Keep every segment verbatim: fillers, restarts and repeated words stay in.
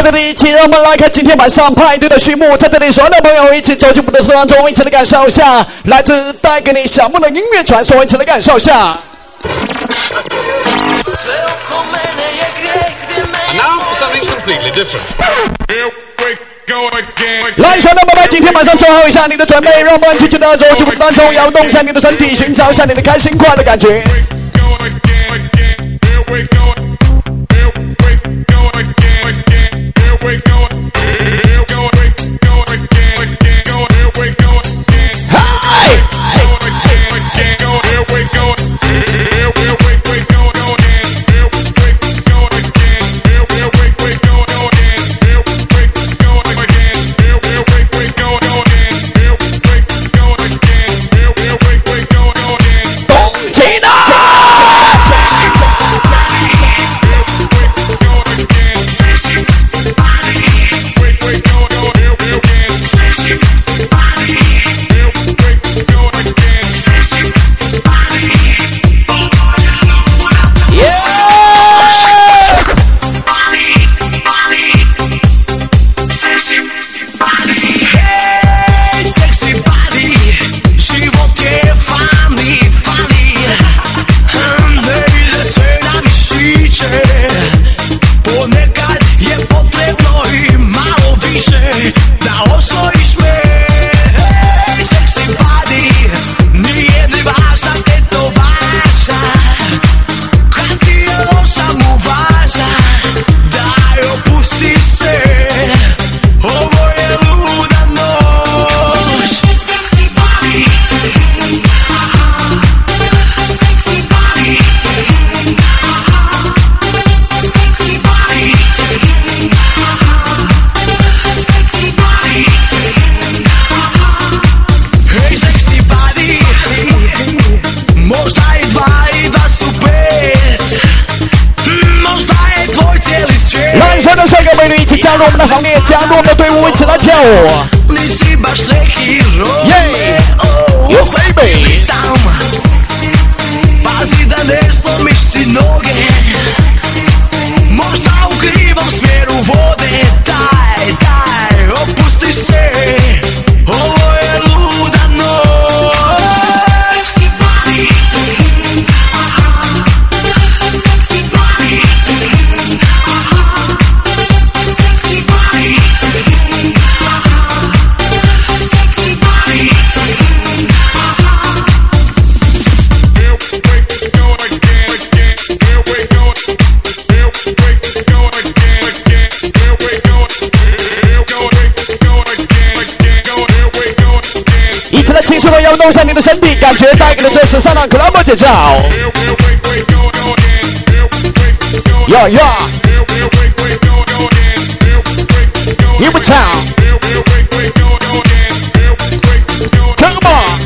这里一起，让我们来看今天晚上派对的序幕。在这里，所有的朋友一起走进我们的时光中，一起来感受一下来自带给你小梦的音乐传说，一起来感受一下。来，小伙伴们，今天晚上做好一下你的准备，让我们继续的走进舞当中，摇动一下你的身体，寻找一下你的开心快乐感觉。加入我们的行列，加入我们的队伍，一起来跳舞。耶 ，You baby。Pazi da ne slomiš si noge, možda u krivom smjeru vode. Daj, daj, opusti se, ovo je luda noć. Sexy 轻松的摇动一下你的身体，感觉带给了这时尚的 club 节奏。Yeah, yeah. Here we go. Come on.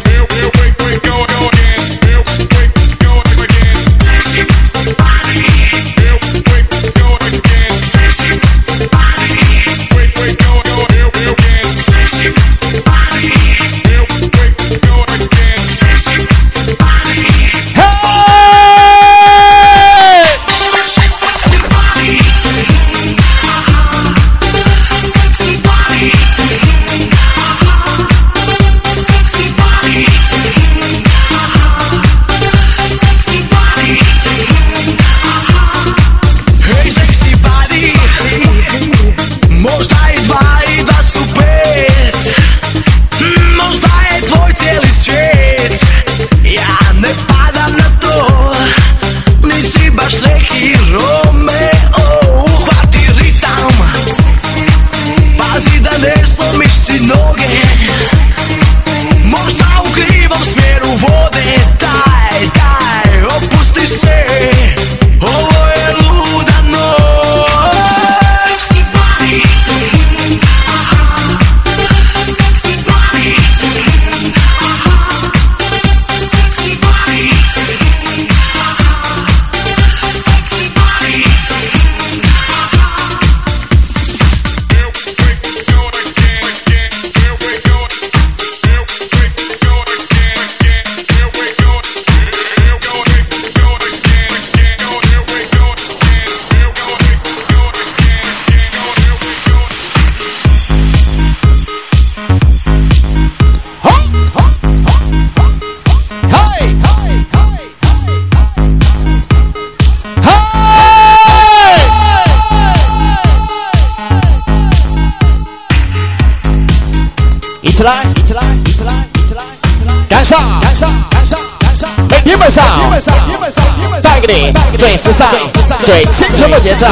本上带给你最时尚、最轻松的节奏。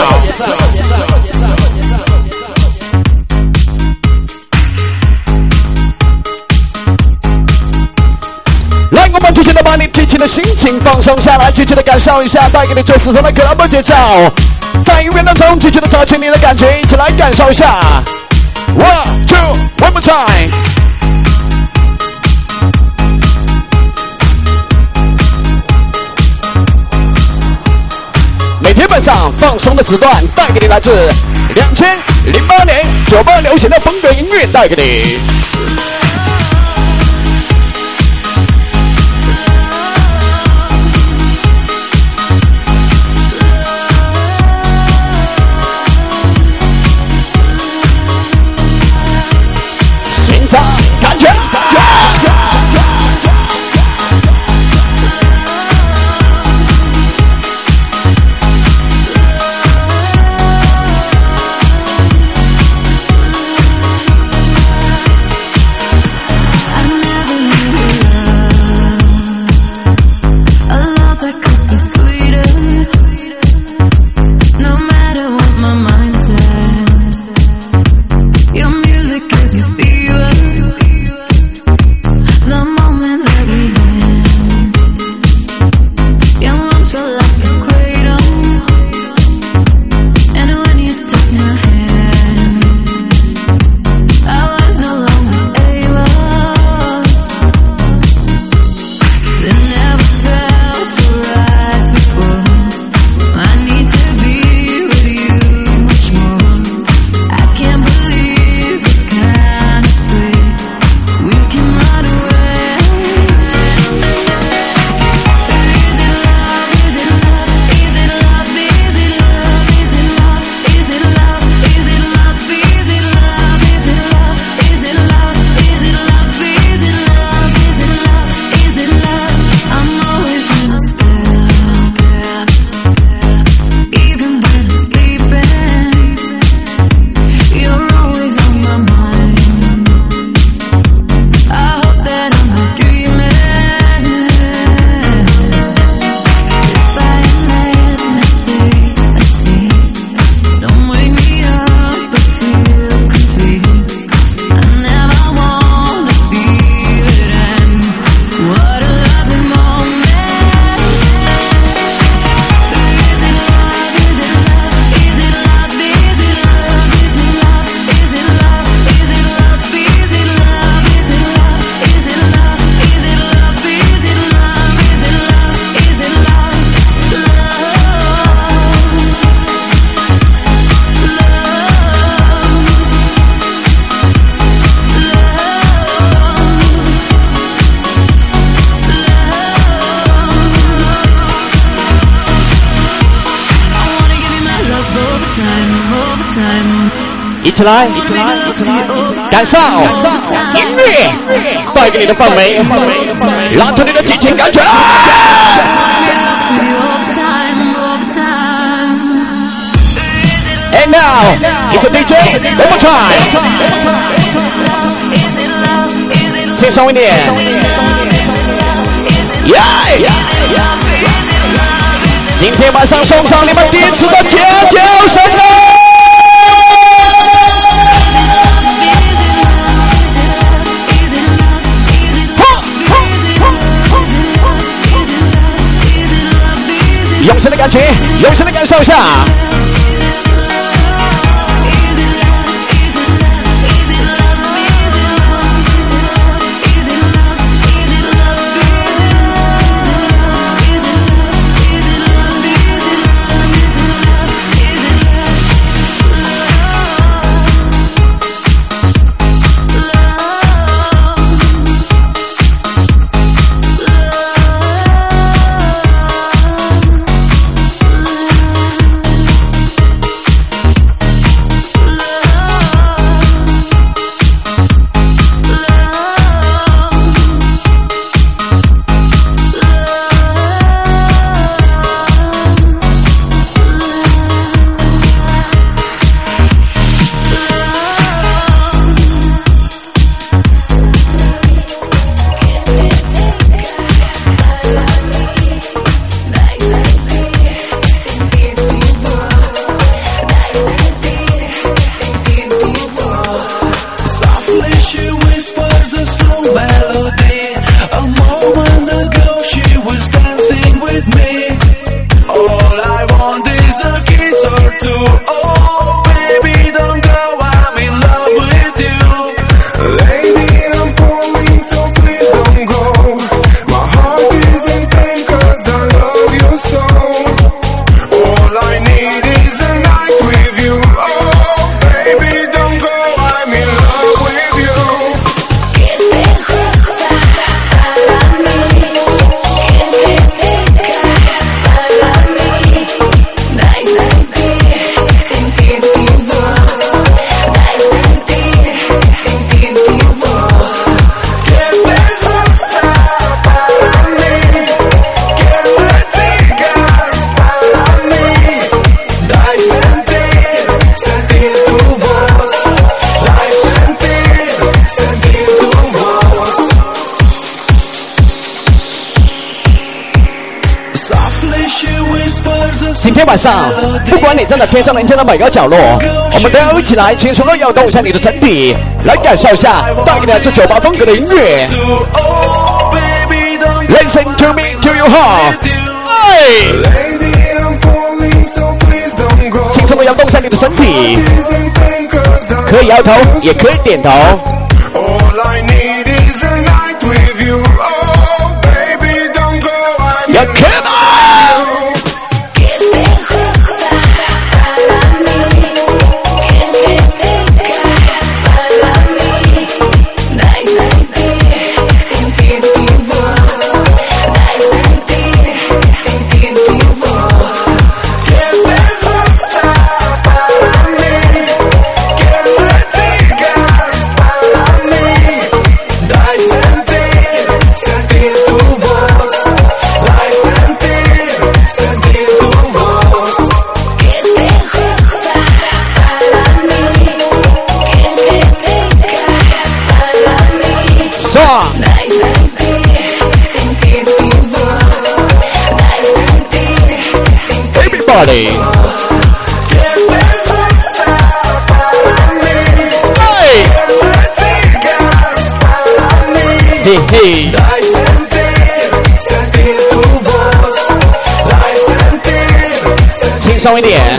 来，我们尽情的把你激情的心情放松下来，尽情的感受一下带给你最时尚的 club 节奏。在音乐当中，尽情的找起你的感觉，一起来感受一下。One, two, one more time。每天晚上放松的时段，带给你来自两千零八年酒吧流行的风格音乐，带给你。欣赏感觉。一起来，一起来，一起来，感受音乐带给你的氛围，拉出你的激情感觉。And now, it's a D J, one more time. 欣赏一点，耶！今天晚上送上你们第一次的尖叫声了。用心的感觉，用心的感受一下。 今天晚上，不管你站在天上人间的每个角落，我们都要一起来轻松的摇动一下你的身体，来感受一下带给你这酒吧风格的音乐。Listen to me, to your heart。哎，轻松的摇动一下你的身体，可以摇头，也可以点头。要 come on！Everybody. Hey. Hey, hey. 轻松一点。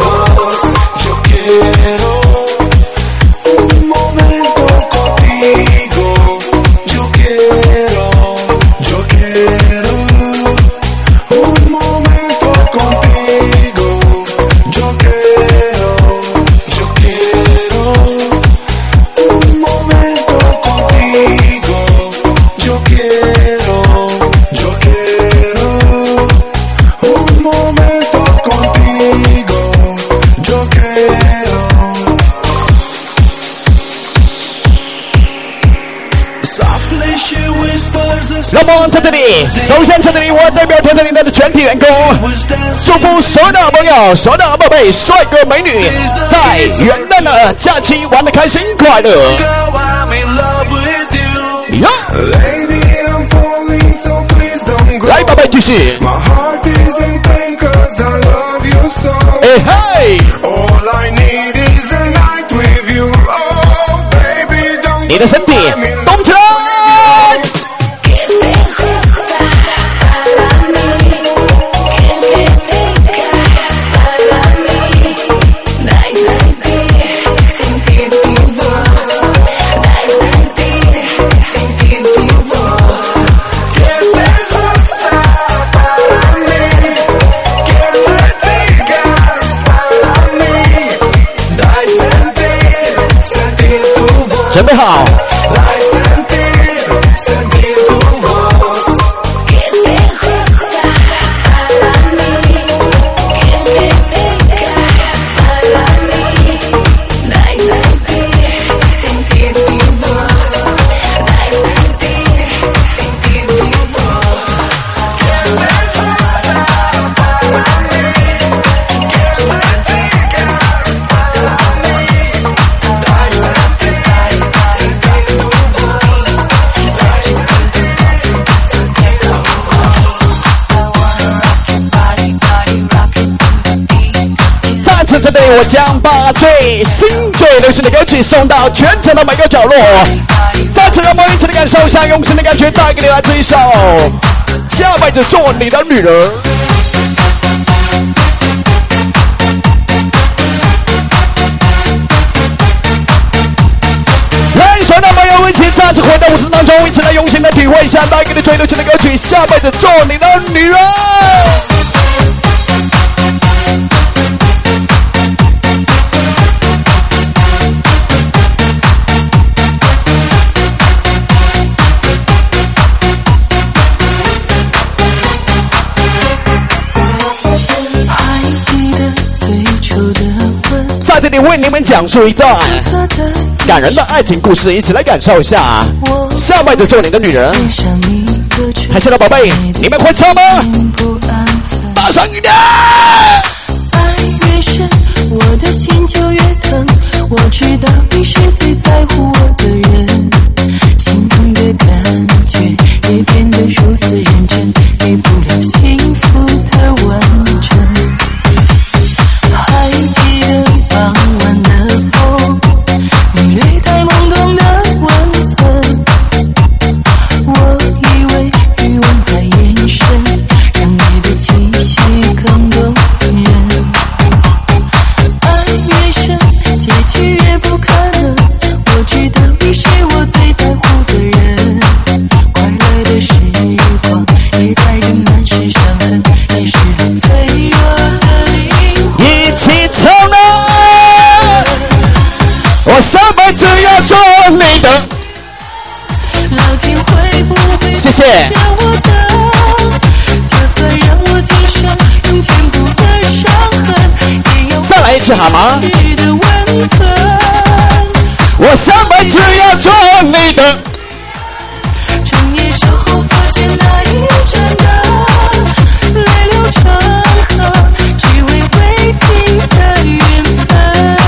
那么在这里，首先在这里，我代表天天领的全体员工，祝福所有的朋友、所有的宝贝、帅哥美女，在元旦的假期玩得开心快乐。哟，来，宝贝，继续。哎嘿，你的身体动起来。准备好。在这里，我将把最新最流行的歌曲送到全城的每个角落。在此，让我们一起来感受一下用心的感觉，带给你来这一首《下辈子做你的女人》。来，所有的朋友一起站着回到舞池当中，一起来用心的体会一下带给你最流行的歌曲《下辈子做你的女人》。在这里为你们讲述一段感人的爱情故事，一起来感受一下下辈子做你的女人。台下的宝贝，你们会唱吗？大声一点！ 爱越深，我的心就越疼。我知道你是最在乎我的人，心痛的感觉也变得如此认真，给不了幸福的完整。 也带着满是伤痕，也是脆弱的灵魂。 一起唱啊！我上辈子要做你的。 老天会不会谢谢。 让我等？就算让我接受用全部的伤痕，也要再来一次好吗？ 的温存。 我上辈子要做你的。 整夜守候，发现那一盏灯，泪流成河，只为未尽的缘分。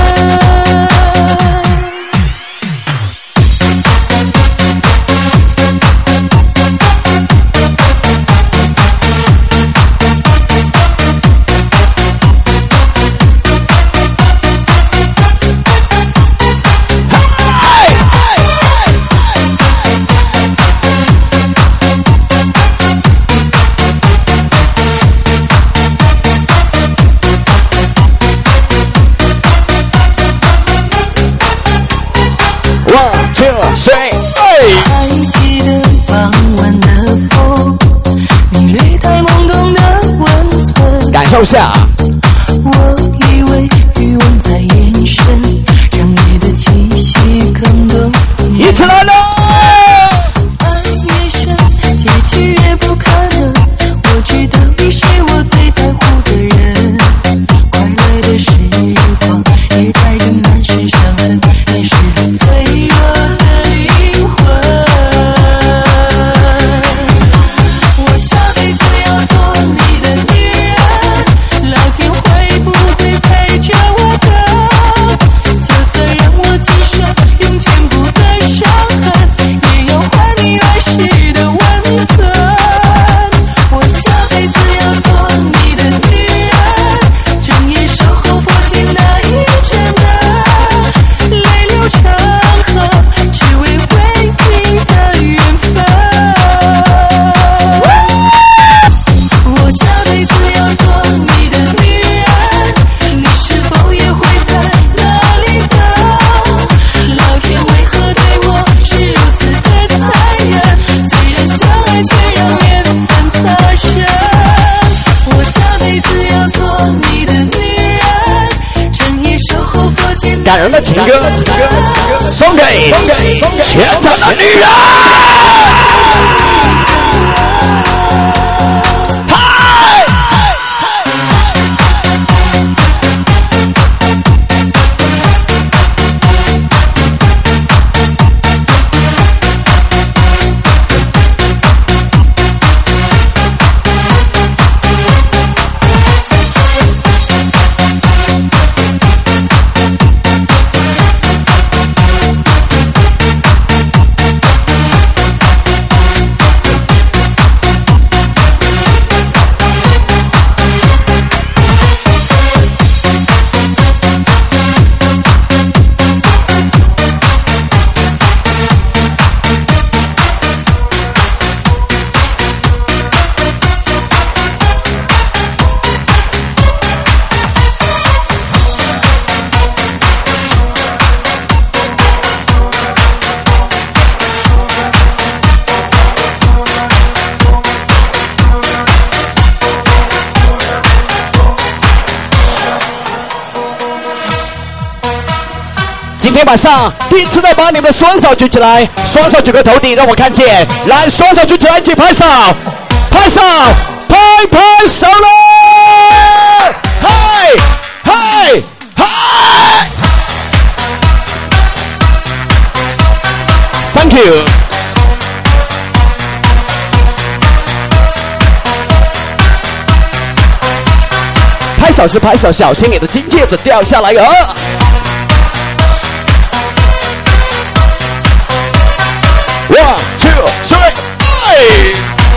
谁？ 还记得傍晚的风，你略带懵懂的温存。 感受下。 我以为欲望在延伸，让夜的气息更动。 一起来了！ 爱越深，结局越不可能。我知道你是我最在乎的人，快乐的时光也带着满是伤痕，也是脆弱的。 感人的情歌，送给全场的女人。嗨！今天晚上第一次的把你们的双手举起来，双手举个头顶，让我看见。来，双手举起来，一起拍手，拍手，拍拍手喽！嗨嗨嗨 ！Thank you。拍手是拍手，小心你的金戒指掉下来哦。One, two, three, hey!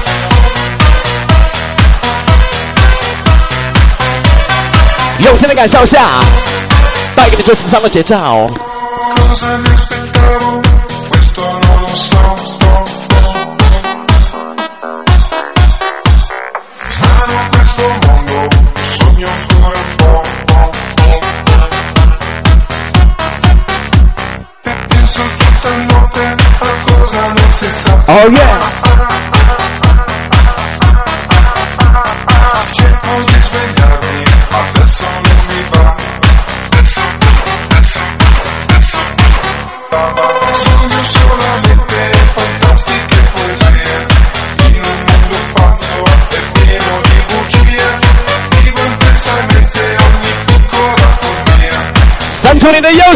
用心的感受下，带给你最时尚的节奏。Oh yeah!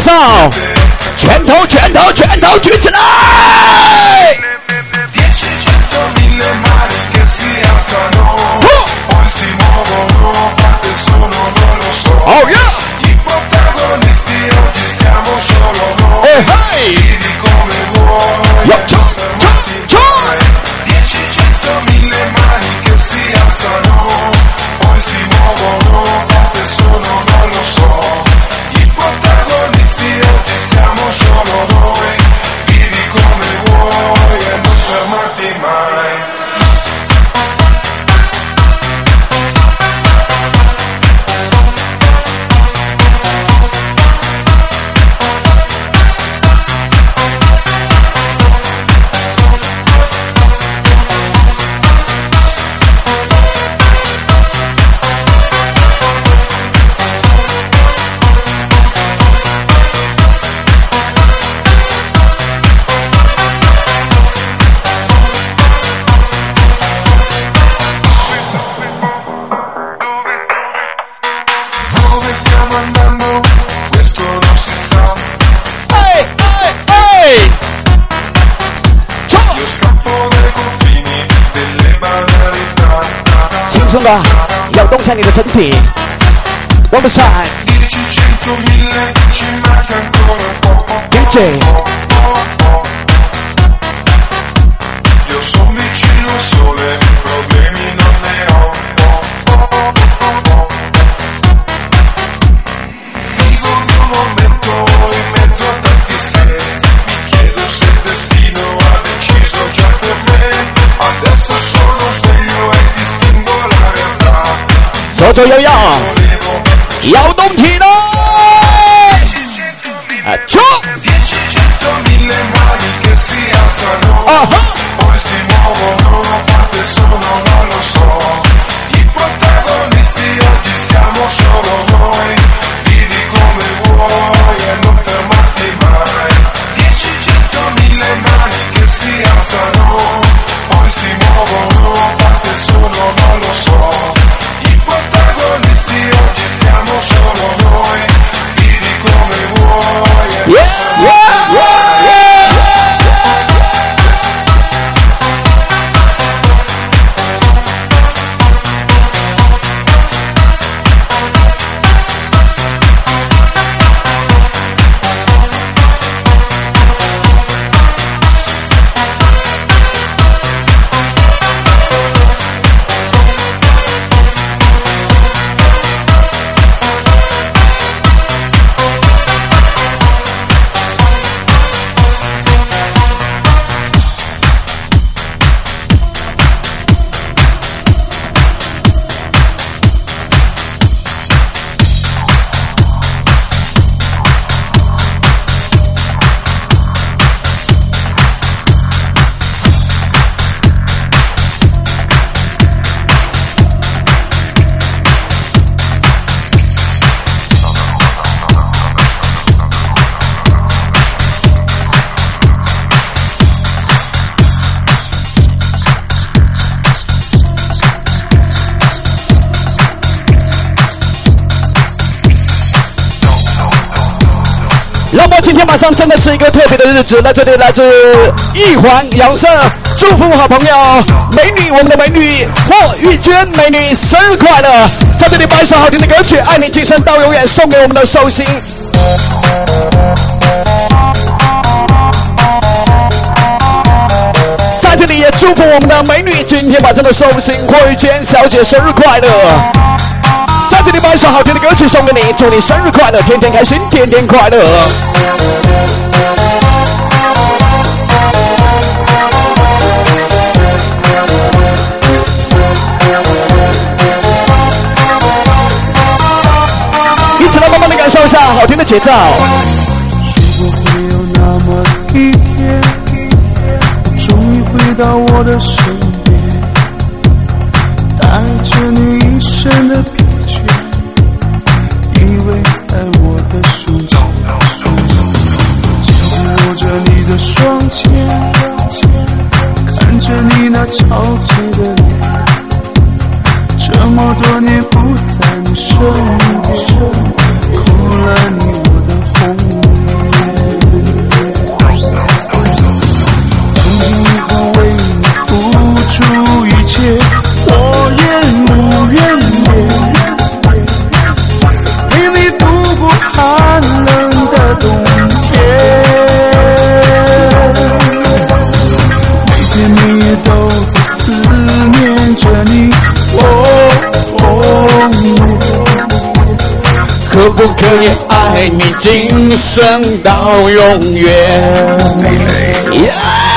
手，拳头拳头拳头举起来。Oh yeah! I protagonisti oggi siamo solo noi. Hey, hey. Vivi come vuoi. Yo, ciao, ciao, ciao. Dieci, cento, mille mani che si alzano, poi si muovono, quante sono non lo so. I protagonisti oggi siamo solo noi. Vivi come vuoi e non fermarti mai.的要动向你的身体。One more time. D J. Io sono vicino al sole, problemi non ne ho. Vivo il mio momento in mezzo a tanti se. Mi chiedo se il destino ha deciso già per me. Adesso sono sveglio e distingo la realtà. 左左右右，摇动起来！啊，冲！ Uh-huh. Poi si muovono, quante sono non lo so. I protagonisti oggi siamo solo noi. Vivi come vuoi e non fermarti mai. Dieci, cento, mille mani che si alzano. Poi si muovono, quante sono non lo so. I protagonisti oggi siamo solo noi. Vivi come vuoi e yeah, yeah, yeah, yeah.那么今天晚上真的是一个特别的日子，在这里来自一环洋色祝福好朋友美女，我们的美女霍玉娟美女生日快乐！在这里把一首好听的歌曲《爱你今生到永远》送给我们的寿星。在这里也祝福我们的美女今天晚上的寿星霍玉娟小姐生日快乐！在这里把一首好听的歌曲送给你，祝你生日快乐，天天开心，天天快乐。一起来慢慢的感受一下好听的节奏。 如果会有那么一天，我终于回到我的身边，带着你一生的疲倦，依偎在我的手间，紧紧握着你的双肩，看着你那憔悴的脸，这么多年不在你身边，哭了你我的红颜。 可不可以爱你今生到永远？耶！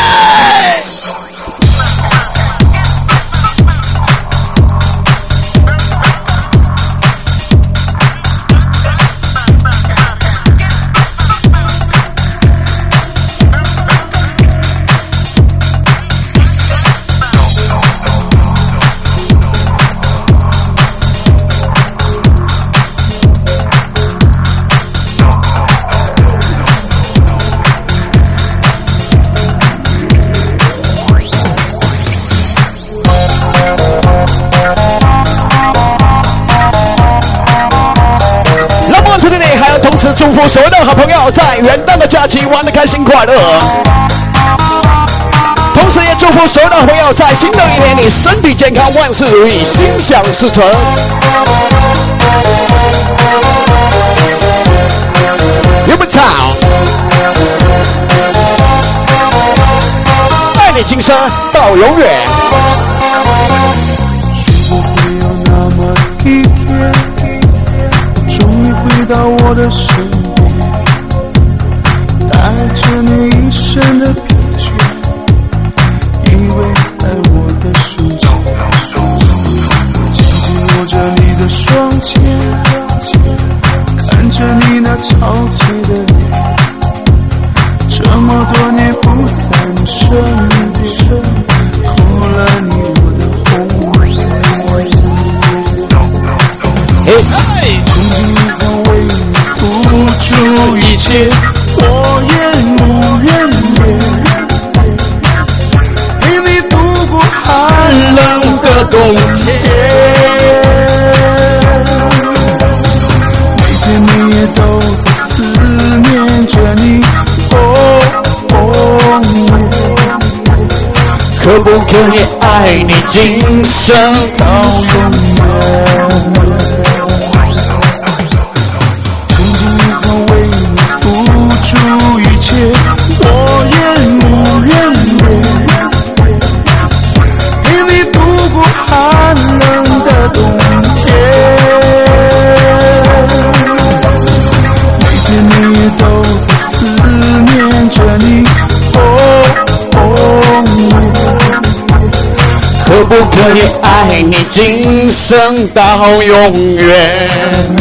祝福所有的好朋友在元旦的假期玩得开心快乐，同时也祝福所有的好朋友在新的一年里身体健康，万事如意，心想事成。有没有吵？爱你今生到永远。 是不会有那么一天，终于回到我的身边，带着你一身的疲倦，依偎在我的手间，紧紧握着你的双肩，看着你那憔悴的脸，这么多年不在你身边，哭了你我的红颜。从今以后为你付出一切，我也无怨言，陪你度过寒冷的冬天，每天每夜都在思念着你，哦哦耶， 可不可以爱你今生到永远？我也无怨言，陪你度过寒冷的冬天，每天每夜都在思念着你，哦哦耶， 可不可以爱你今生到永远？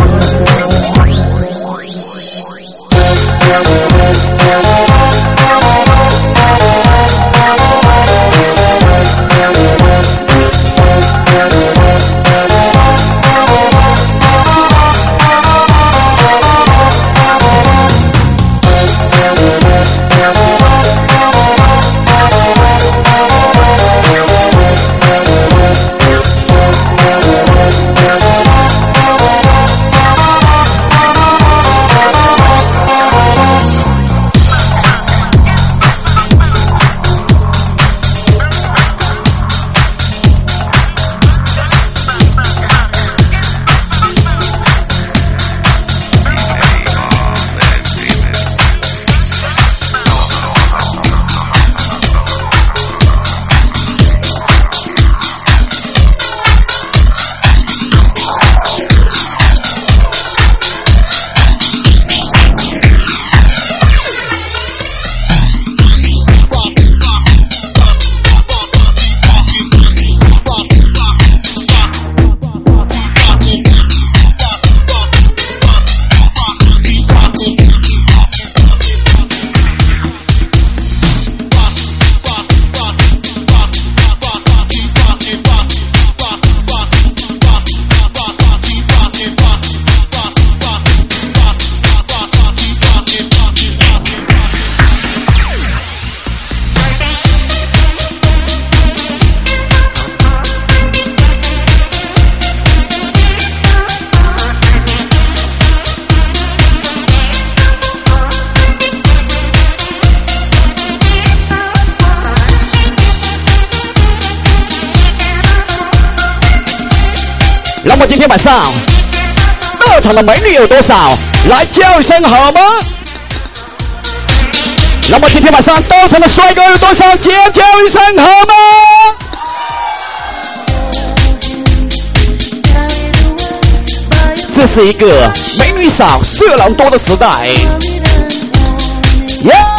那么今天晚上到场的美女有多少？来叫一声好吗？那么今天晚上到场的帅哥有多少？尖叫一声好吗？ 这是一个美女少、色狼多的时代。耶、yeah!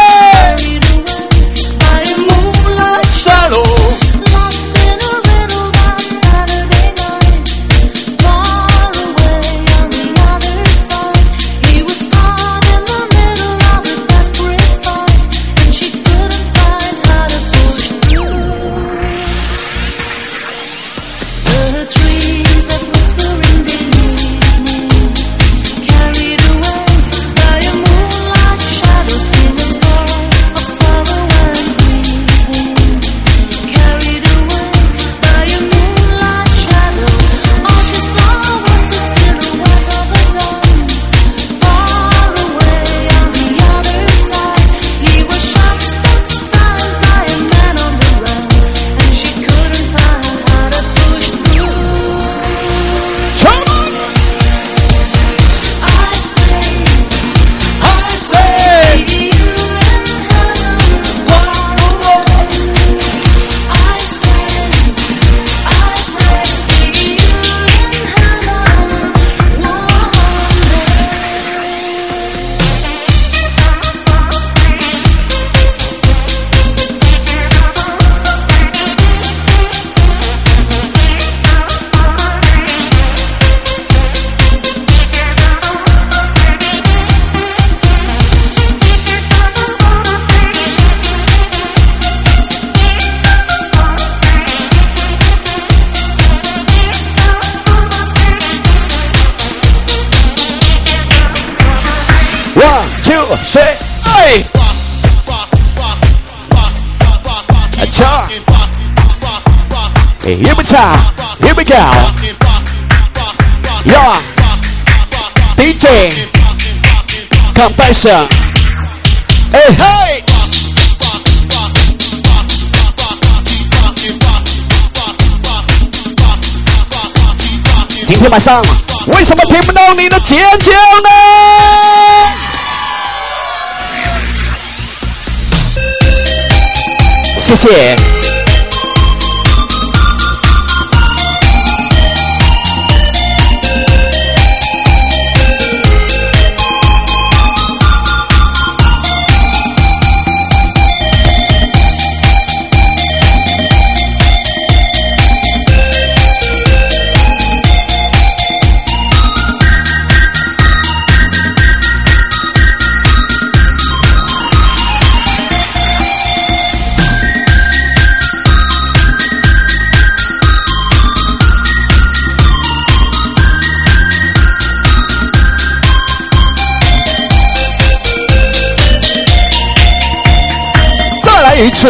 Say, hey! Cha! Hey, here we go, here we go. Yeah, D J, Confession. Hey, hey! 今天晚上为什么听不到你的尖叫呢？谢谢。一次。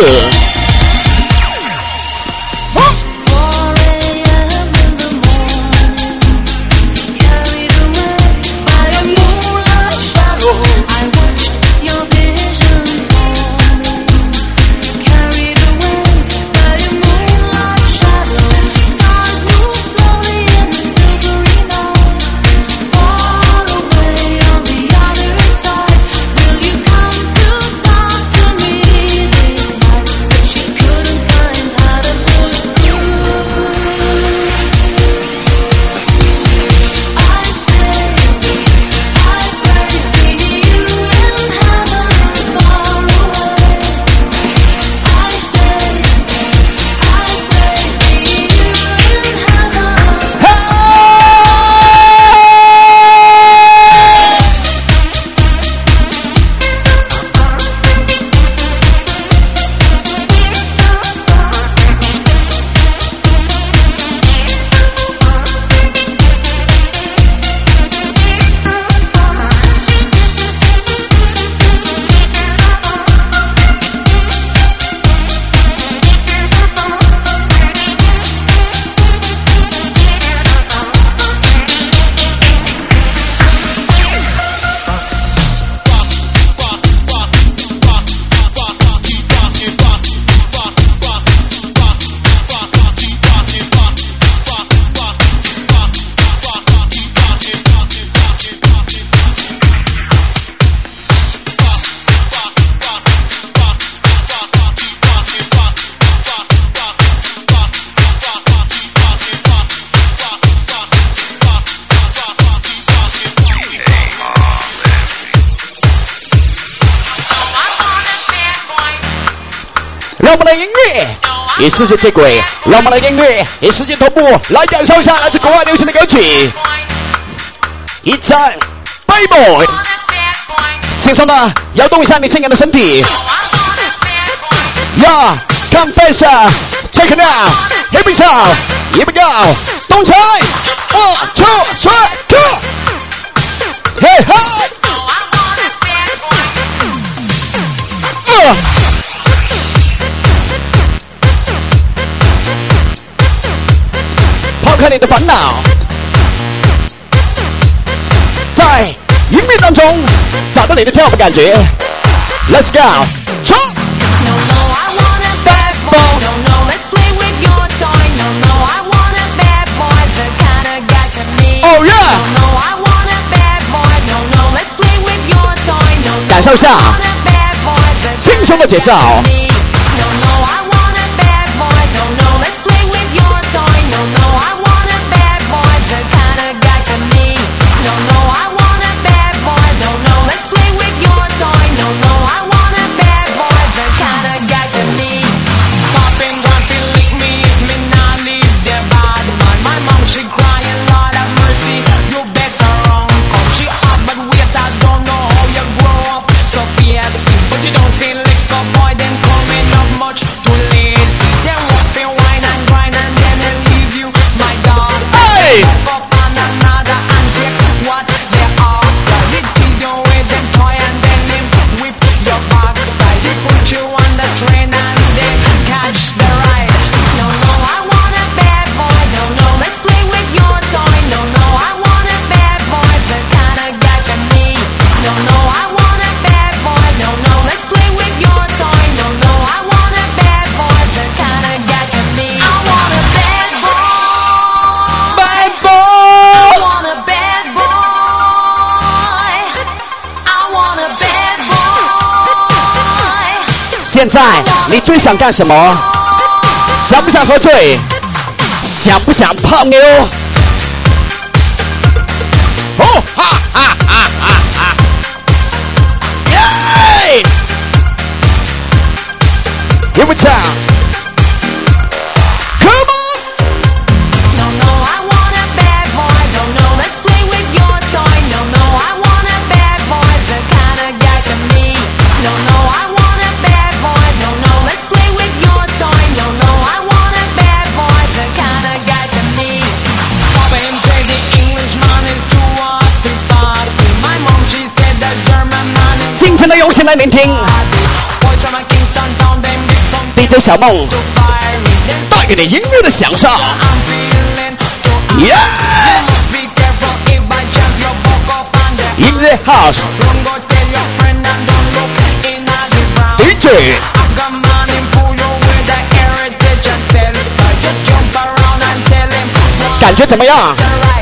以世界接轨，让我们的音乐以世界同步来感受一下来自国外流行的歌曲。一站 Bad Boy， 轻松的摇动一下你性感的身体。Yeah， Confession， check it out， here we go， here we go， 动起来 ，one two three go，hey hey， 呃。抛开你的烦恼，在音乐当中找到你的跳舞感觉。Let's go， 冲 ！Bad boy， Oh yeah， 感受一下轻松的节奏。现在你最想干什么？想不想喝醉？想不想泡妞？哦哈哈哈哈哈！耶 ！Here we go. Come on. No no, I want a bad boy. No no, let's play with your toy. No no, I want a bad boy. The kind of guy to me. No no, I want.尽情的用心来聆听 D J 小梦带给你音乐的享受 Yeah 音乐 House D J 感觉怎么样？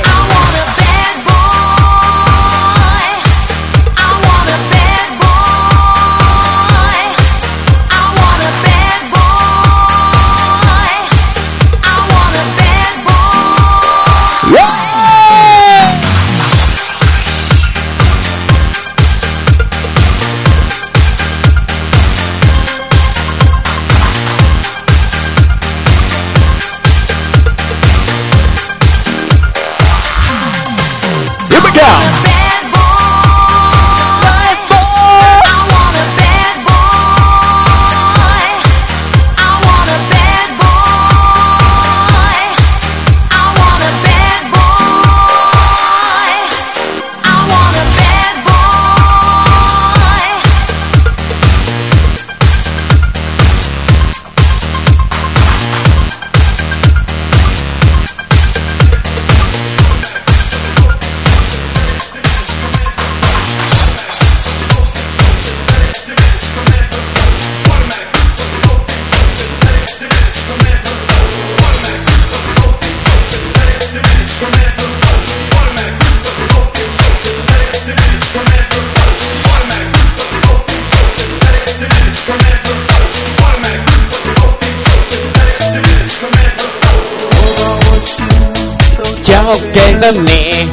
交给了你。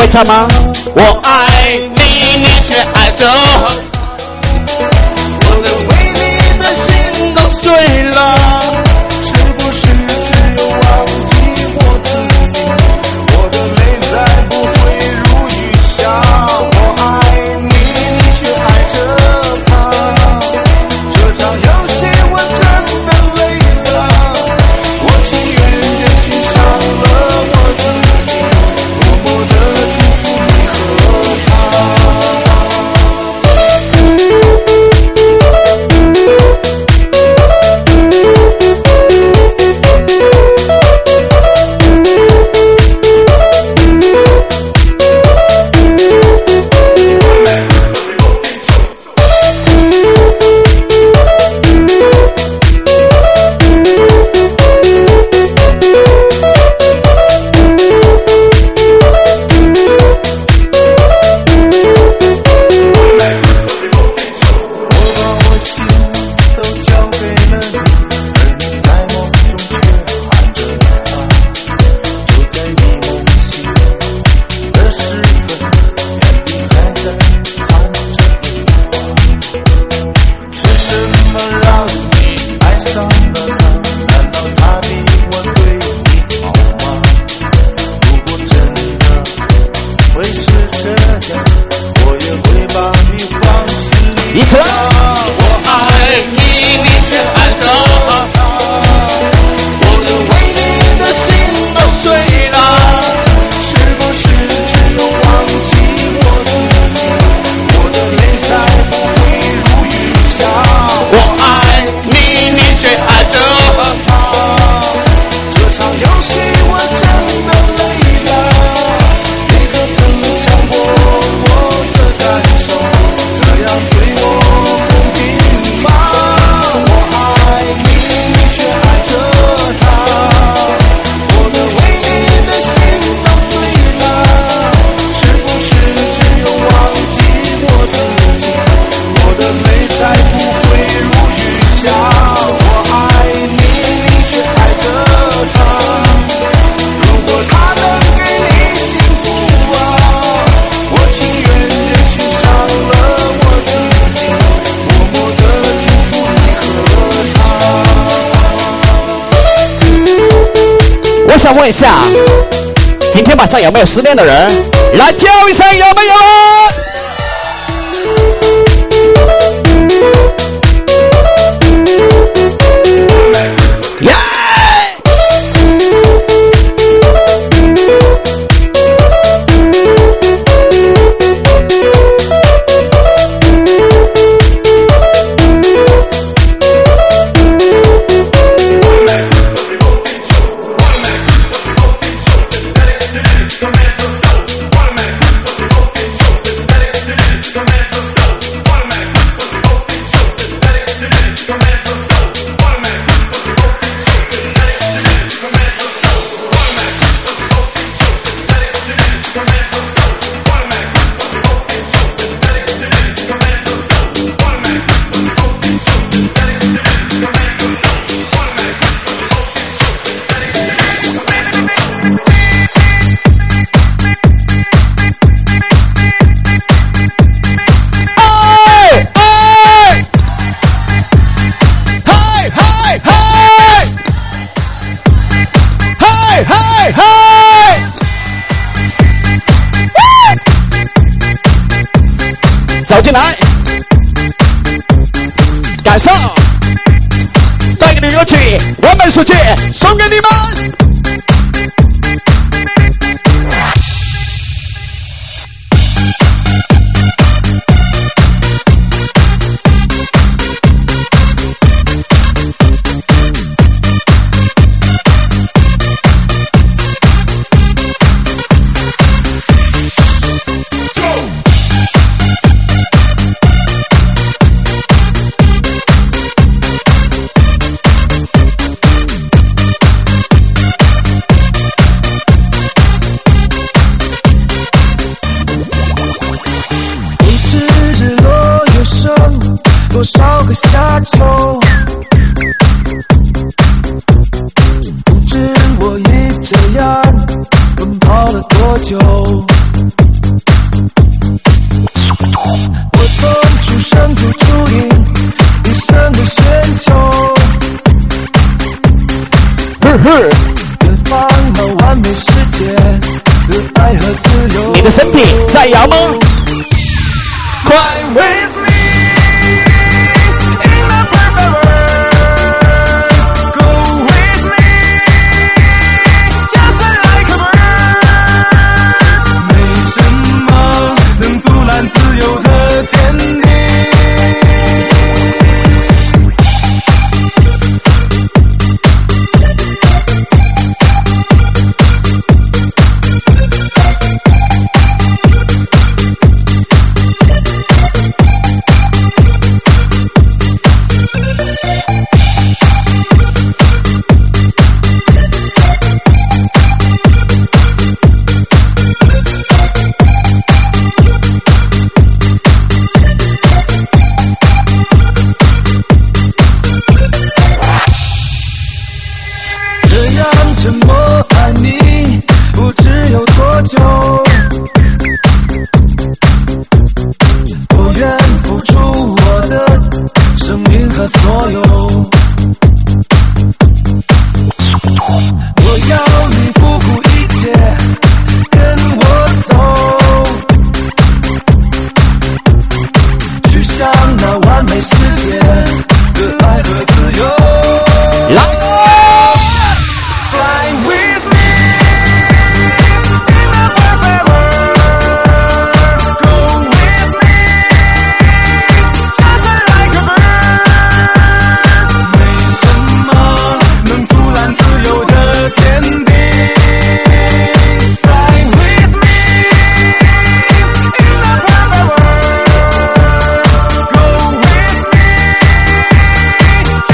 会唱吗？ 我爱你，你却爱着我，我的为你的心都碎了。 是不是只有忘记我自己？我的泪再不会如雨下。我爱你，你却爱着他。这场游戏我真的累了，我情愿任性伤了我自己，默默地祝福你和他。 我想问一下，今天晚上有没有失恋的人？来叫一声，有没有啊？耶！走进来，感受，带给你歌曲《完美世界》，送给你们。多少个夏秋，不知我已这样奔跑了多久。 呵。 完美世界的爱和自由。 你的身体在摇吗？快 with me in the perfect world. Go with me, just like a bird. 没什么能阻拦自由的天地。沉默爱你不知有多久，我愿付出我的生命和所有，我要你不顾一切跟我走，去向那完美世界的爱和自由。Fly with me in the perfect world. Go with me, just like a bird. 没什么能阻拦自由的天地。Fly with me in the perfect world. Go with me,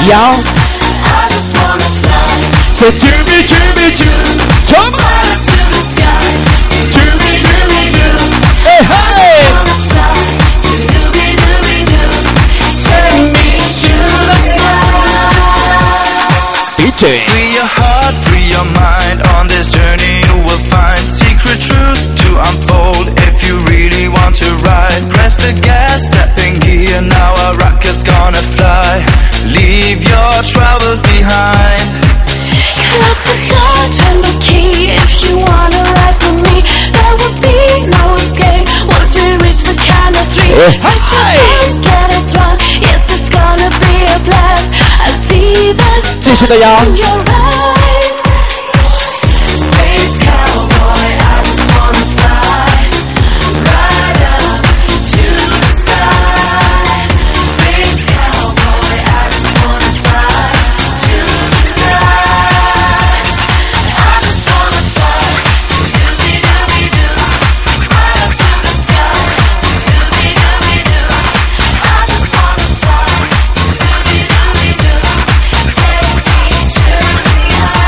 要 I just wanna fly. say to me, to me, to come on. Fly up to the sky. To me, to me, to hey, hey. Wanna fly. Doo-doo-doo-doo-doo. Take me to the sky. D J. Free your heart, free your mind. On this journey you will find secret truth to unfold. If you really want to ride, press the gas, step in gear. Now our rocket's gonna fly. Leave your troubles behind. Lock the door, turn the key. If you wanna ride with me, there will be no escape. Once we reach the count of three, Hey, if hey. the boys get us wrong, yes, it's gonna be a blast. I see the 继续的摇 in your eyes. Space cowboy, I just wanna fly right up to the sky. Space cowboy, I just wanna fly to the sky. I just wanna fly, dooby-dooby-doo, right up to the sky. Dooby-dooby-doo, I just wanna fly, dooby-dooby-doo, take me to the sky.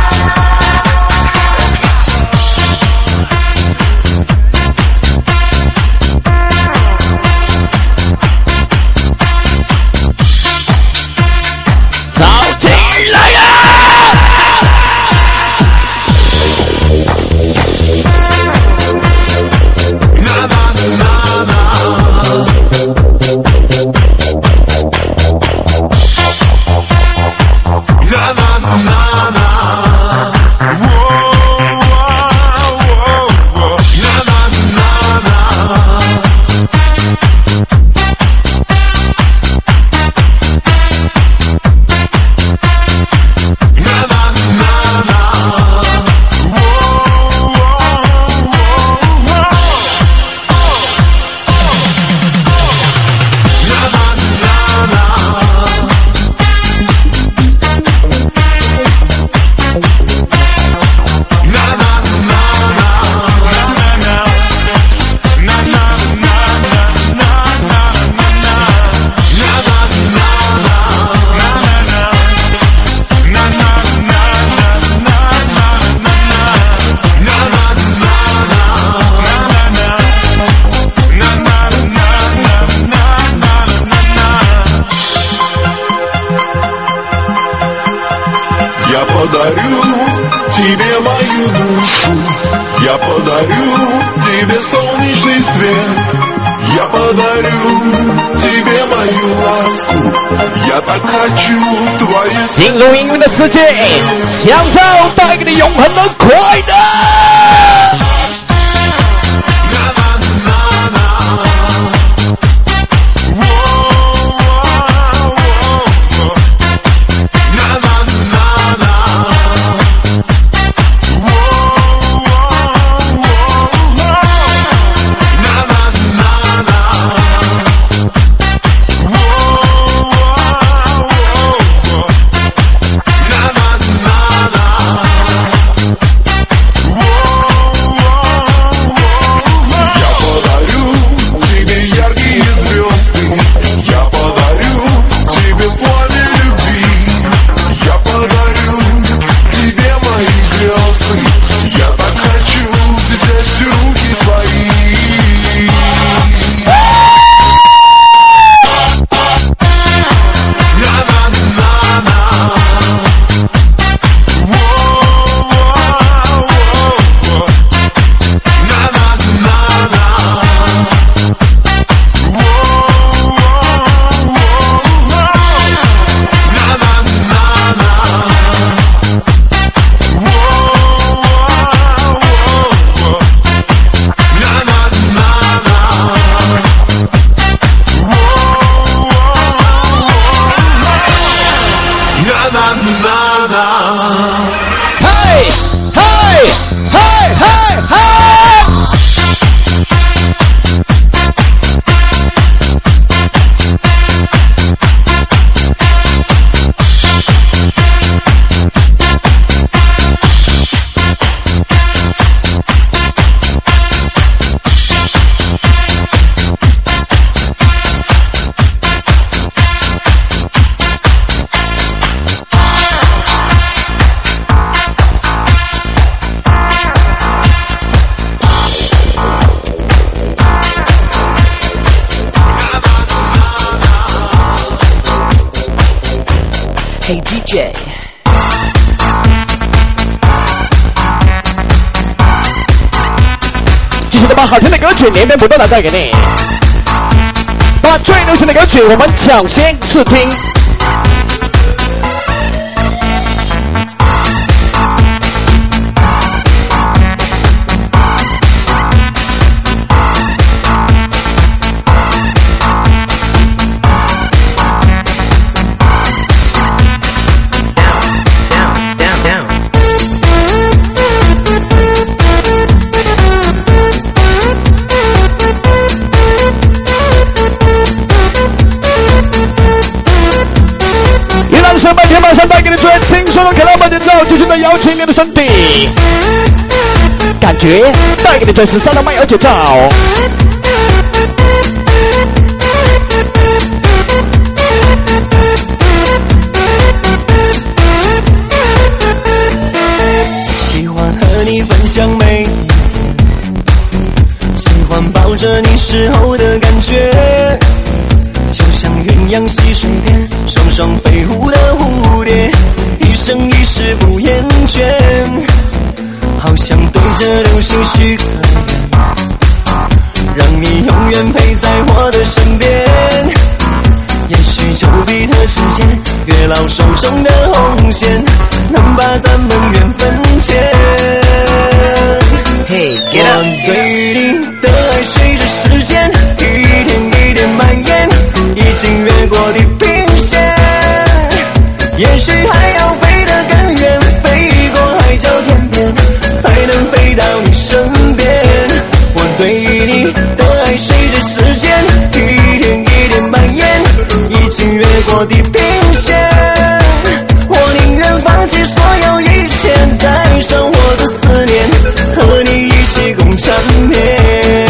Я подарю тебе мою душу, я подарю тебе солнечный свет, я подарю тебе мою ласку, я так хочу твою 进入音乐的世界，享受带给你永恒的快乐。 Hey D J。 继续的把好听的歌曲连绵不断的带给你，把最流行的歌曲我们抢先试听。上半天马上带给你最轻松的可乐慢节奏，继续的摇起你的身体，感觉带给你最时尚的慢摇节奏。 喜欢和你分享每一天，喜欢抱着你时候的感觉。就像鸳鸯戏水边，双双飞舞的蝴蝶，一生一世不厌倦。好想对着流星许个愿，让你永远陪在我的身边。也许丘比特之箭，月老手中的红线，能把咱们缘分牵。 Hey, get up！ 我对你的爱随着时间一点一点蔓延，已经越过地平线。也许还要飞得更远，飞过海角天边，才能飞到你身边。我对你的爱随着时间一点一点蔓延，已经越过地平线。我宁愿放弃所有一切，带上我的思念，和你一起共缠绵。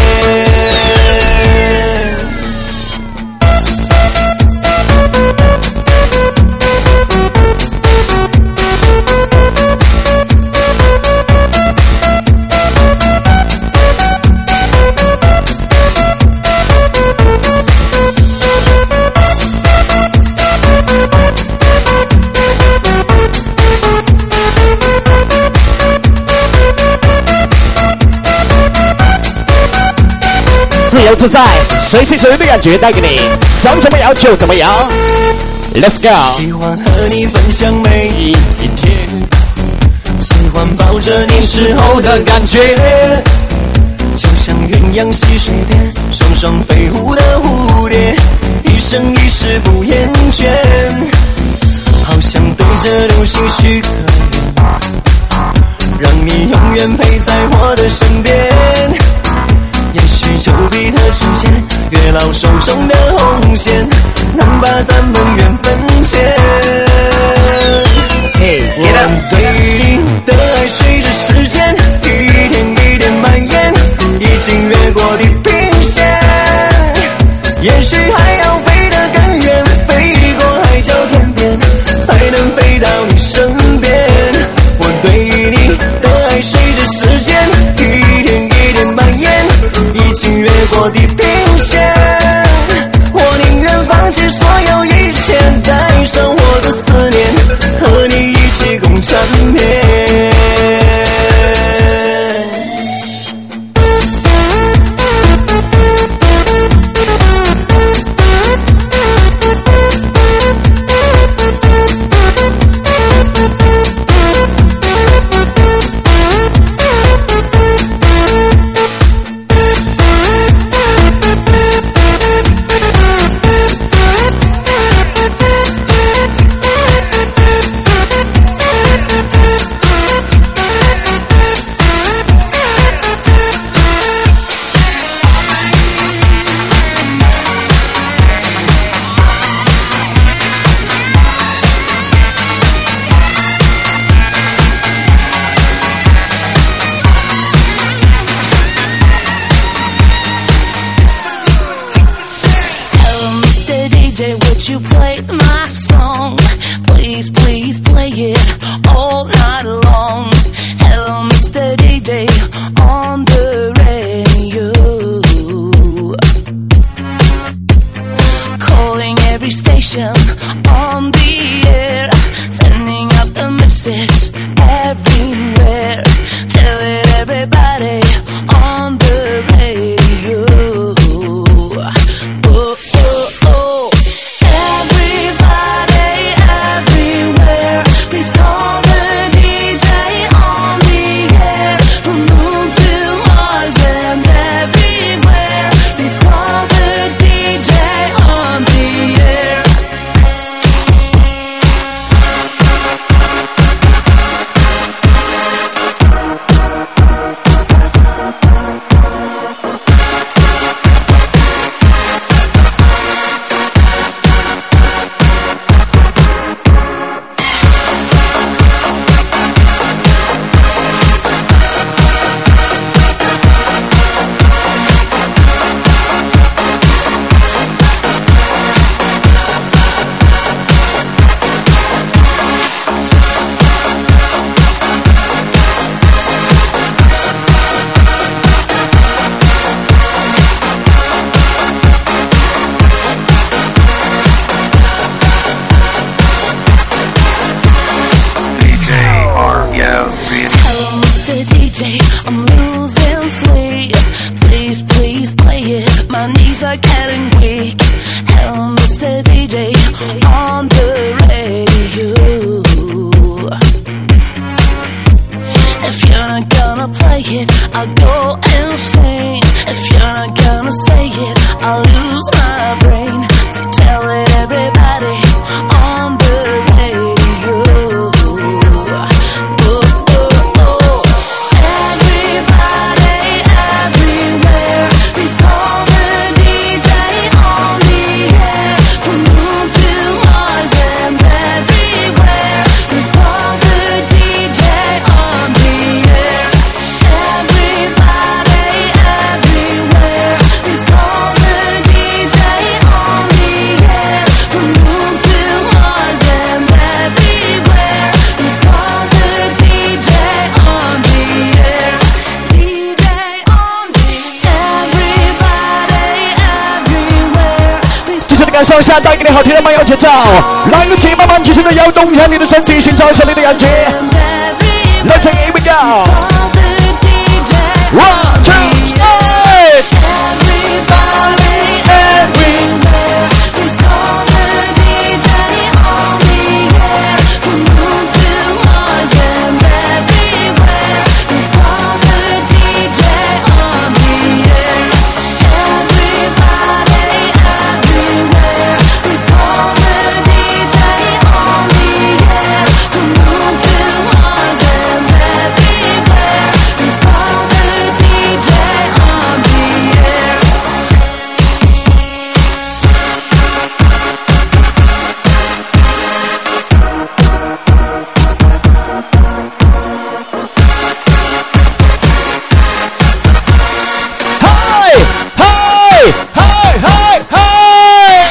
自由自在，随心所欲的感觉带给你，想怎么摇就怎么摇。Let's go！ 喜欢和你分享每一天，喜欢抱着你时候的感觉，就像鸳鸯戏水边，双双飞舞的蝴蝶，一生一世不厌倦。好想对着流星许个愿，让你永远陪在我的身边。也许丘比特之箭，月老手中的红线，能把咱们缘分牵。 Hey, get up！ 我对你的爱随着时间一点一点蔓延，已经越过地平线。也许还要飞得更远，飞过海角天边，才能飞到你身边。我对你的爱随着时间一点一点蔓延，已经越过地平线。我宁愿放弃所有一切，带上我的思念，和你一起共缠绵。 Would you play my song? Please, please play it all night long. Hello, Mister D J on the radio. Calling every station on the air. the radio. If you're not gonna play it, I'll go insane. If you're not gonna say it, I'll lose my brain. So tell it everybody on the radio. Oh, oh, oh. Everybody, everywhere, please call the D J on the air. From moon to Mars and everywhere, please call the D J on the air. Everybody, everywhere, please call the D J on the air. From moon to Mars and everywhere, please call the D J on the air. D J on the everybody, everywhere, please 继续的感受一下带给你好听的慢摇节奏，来个节慢慢继续的摇动一下你的身体，寻找这里的感觉。Let's take it, we go. call the D J. One, two, three. Everybody, everywhere, please call the D J on the air. From moon to Mars and everywhere, please call the D J on the air. Everybody, everywhere, please call the D J on the air. From moon to Mars and everywhere, please call the D J on the air. Hey, hey, hey, hey, hey.